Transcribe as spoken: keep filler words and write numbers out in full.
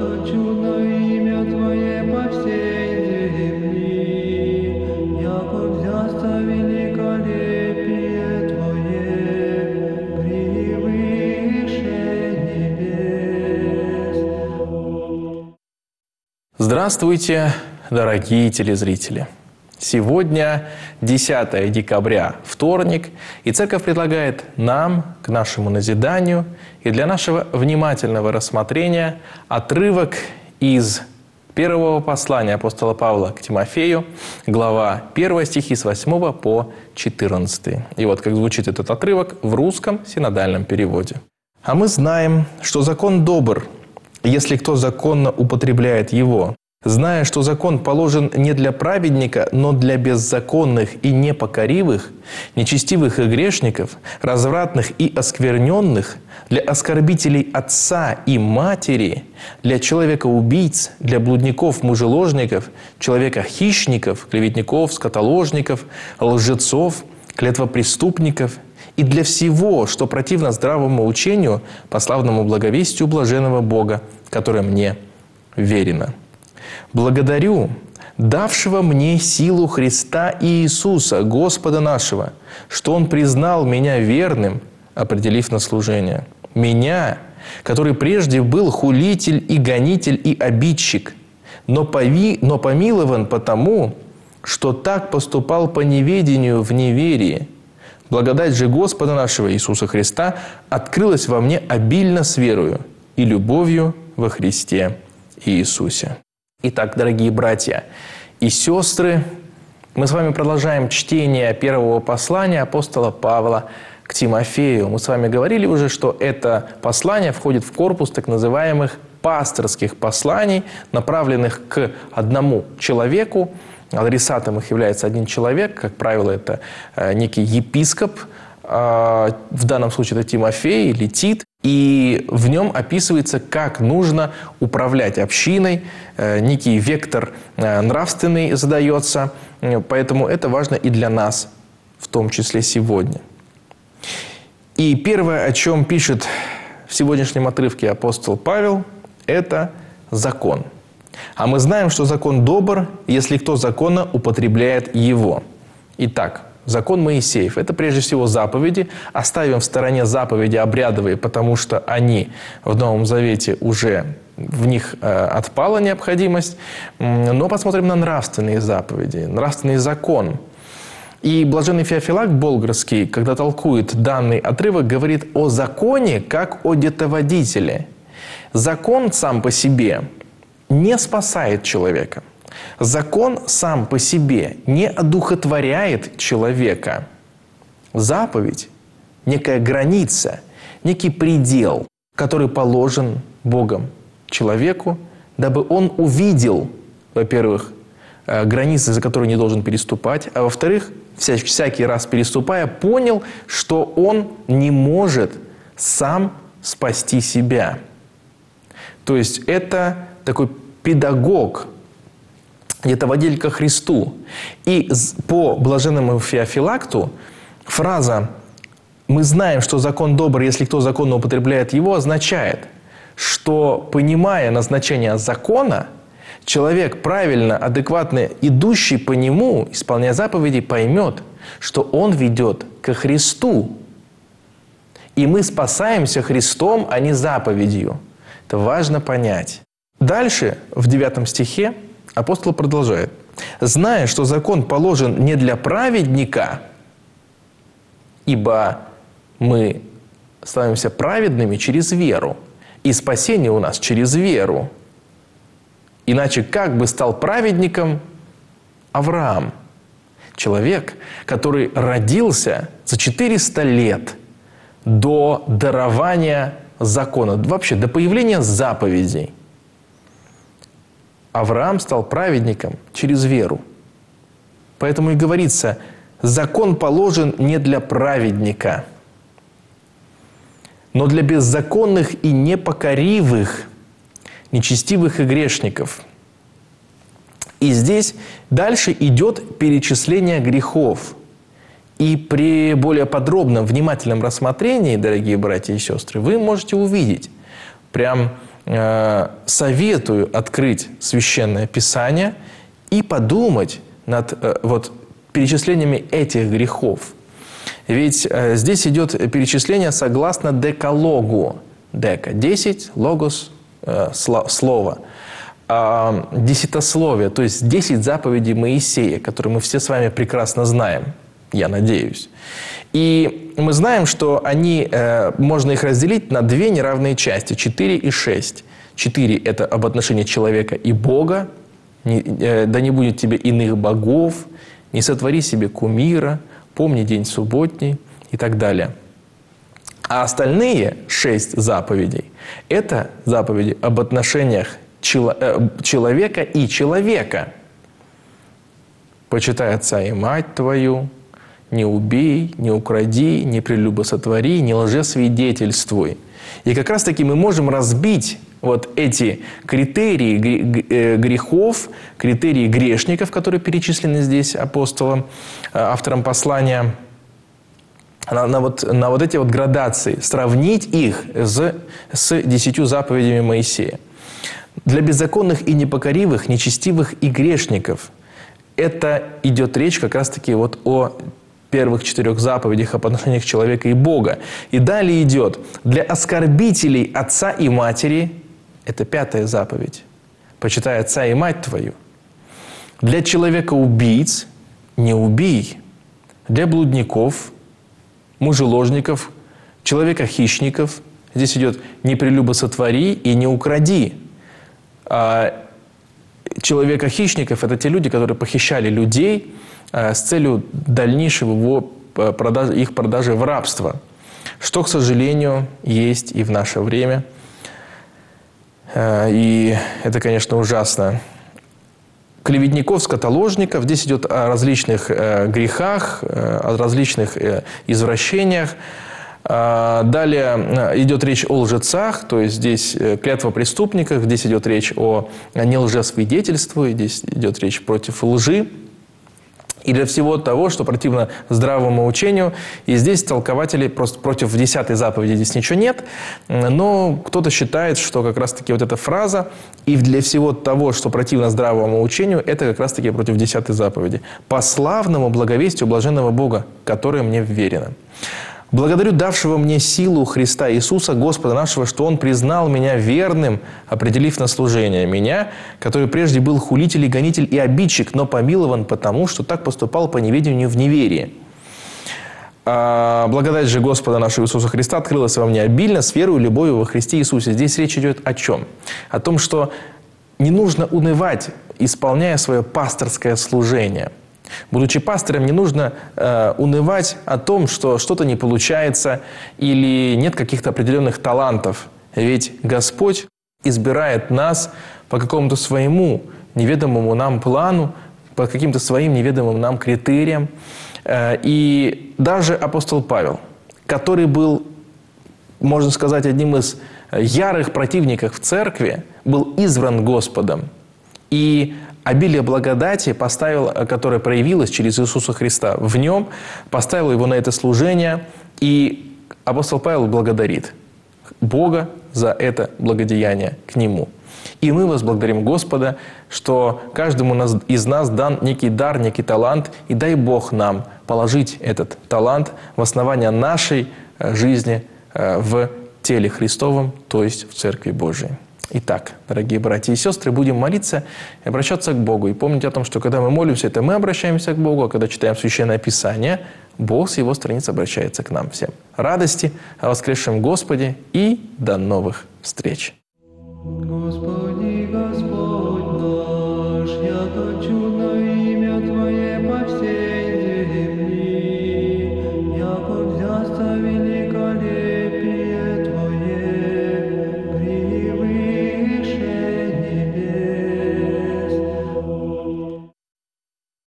что чудно имя Твое по всей земли, яко взяться великолепие Твое превыше небес. Здравствуйте, дорогие телезрители! Сегодня десятое декабря, вторник, и Церковь предлагает нам, к нашему назиданию и для нашего внимательного рассмотрения отрывок из первого послания апостола Павла к Тимофею, глава первая, стихи с восьмого по четырнадцатый. И вот как звучит этот отрывок в русском синодальном переводе. «А мы знаем, что закон добр, если кто законно употребляет его, зная, что закон положен не для праведника, но для беззаконных и непокоривых, нечестивых и грешников, развратных и оскверненных, для оскорбителей отца и матери, для человека-убийц, для блудников-мужеложников, человека-хищников, клеветников, скотоложников, лжецов, клетвопреступников и для всего, что противно здравому учению по славному благовестию блаженного Бога, которое мне верено. Благодарю давшего мне силу Христа Иисуса, Господа нашего, что Он признал меня верным, определив на служение. Меня, который прежде был хулитель и гонитель и обидчик, но, пови, но помилован потому, что так поступал по неведению в неверии. Благодать же Господа нашего Иисуса Христа открылась во мне обильно с верою и любовью во Христе Иисусе». Итак, дорогие братья и сестры, мы с вами продолжаем чтение первого послания апостола Павла к Тимофею. Мы с вами говорили уже, что это послание входит в корпус так называемых пасторских посланий, направленных к одному человеку. Адресатом их является один человек, как правило, это некий епископ, в данном случае это Тимофей или Тит. И в нем описывается, как нужно управлять общиной, некий вектор нравственный задается, поэтому это важно и для нас, в том числе сегодня. И первое, о чем пишет в сегодняшнем отрывке апостол Павел, это закон. А мы знаем, что закон добр, если кто законно употребляет его. Итак, закон Моисеев – это прежде всего заповеди. Оставим в стороне заповеди обрядовые, потому что они в Новом Завете уже, в них э, отпала необходимость. Но посмотрим на нравственные заповеди, нравственный закон. И блаженный Феофилакт Болградский, когда толкует данный отрывок, говорит о законе как о детоводителе. Закон сам по себе не спасает человека. Закон сам по себе не одухотворяет человека. Заповедь – некая граница, некий предел, который положен Богом человеку, дабы он увидел, во-первых, границы, за которые не должен переступать, а во-вторых, всякий раз переступая, понял, что он не может сам спасти себя. То есть это такой педагог, детоводитель ко Христу. И по блаженному Феофилакту фраза «мы знаем, что закон добр, если кто законно употребляет его» означает, что, понимая назначение закона, человек, правильно, адекватно идущий по нему, исполняя заповеди, поймет, что он ведет ко Христу. И мы спасаемся Христом, а не заповедью. Это важно понять. Дальше, в девятом стихе, апостол продолжает. «Зная, что закон положен не для праведника, ибо мы становимся праведными через веру, и спасение у нас через веру. Иначе как бы стал праведником Авраам, человек, который родился за четыреста лет до дарования закона, вообще до появления заповедей. Авраам стал праведником через веру. Поэтому и говорится, закон положен не для праведника, но для беззаконных и непокоривых, нечестивых и грешников. И здесь дальше идет перечисление грехов. И при более подробном, внимательном рассмотрении, дорогие братья и сестры, вы можете увидеть прям э, советую открыть Священное Писание и подумать над э, вот, перечислениями этих грехов. Ведь э, здесь идет перечисление согласно декалогу. Дека – десять, логос э, – слово. Э, десятословие, то есть десять заповедей Моисея, которые мы все с вами прекрасно знаем, я надеюсь. И мы знаем, что они, э, можно их разделить на две неравные части – четыре и шесть. четыре – это об отношении человека и Бога. Не, э, «Да не будет тебе иных богов», «Не сотвори себе кумира», «Помни день субботний» и так далее. А остальные шесть заповедей – это заповеди об отношениях чело, э, человека и человека. «Почитай отца и мать твою», «Не убей», «Не укради», «Не прелюбосотвори», «Не лжесвидетельствуй». И как раз-таки мы можем разбить вот эти критерии грехов, критерии грешников, которые перечислены здесь апостолом, автором послания, на, на, вот, на вот эти вот градации, сравнить их с, с десятью заповедями Моисея. Для беззаконных и непокоривых, нечестивых и грешников это идет речь как раз-таки вот о первых четырех заповедях об отношениях человека и Бога. И далее идет для оскорбителей отца и матери, это пятая заповедь, почитай отца и мать твою. Для человека-убийц не убий. Для блудников, мужеложников, человека-хищников здесь идет не прелюбосотвори и не укради. А человека-хищников – это те люди, которые похищали людей с целью дальнейшего его продажи, их продажи в рабство, что, к сожалению, есть и в наше время. И это, конечно, ужасно. Клеветников, скотоложников. Здесь идет о различных грехах, о различных извращениях. Далее идет речь о лжецах, то есть здесь клятва преступников, здесь идет речь о нелжесвидетельстве, здесь идет речь против лжи. И для всего того, что противно здравому учению. И здесь толкователи просто против десятой заповеди здесь ничего нет. Но кто-то считает, что как раз-таки вот эта фраза «и для всего того, что противно здравому учению», это как раз-таки против десятой заповеди. «По славному благовестию блаженного Бога, которое мне вверено». Благодарю давшего мне силу Христа Иисуса, Господа нашего, что Он признал меня верным, определив на служение меня, который прежде был хулитель и гонитель и обидчик, но помилован потому, что так поступал по неведению в неверии. А благодать же Господа нашего Иисуса Христа открылась во мне обильно с верой и любовью во Христе Иисусе. Здесь речь идет о чем? О том, что не нужно унывать, исполняя свое пасторское служение. Будучи пастором, не нужно э, унывать о том, что что-то не получается или нет каких-то определенных талантов. Ведь Господь избирает нас по какому-то своему неведомому нам плану, по каким-то своим неведомым нам критериям. Э, и даже апостол Павел, который был, можно сказать, одним из ярых противников в церкви, был избран Господом. И обилие благодати, поставил, которое проявилось через Иисуса Христа в нем, поставил его на это служение. И апостол Павел благодарит Бога за это благодеяние к нему. И мы возблагодарим Господа, что каждому из нас дан некий дар, некий талант. И дай Бог нам положить этот талант в основание нашей жизни в теле Христовом, то есть в Церкви Божией. Итак, дорогие братья и сестры, будем молиться и обращаться к Богу. И помните о том, что когда мы молимся, это мы обращаемся к Богу, а когда читаем Священное Писание, Бог с Его страниц обращается к нам всем. Радости о воскресшем Господе и до новых встреч! Господи.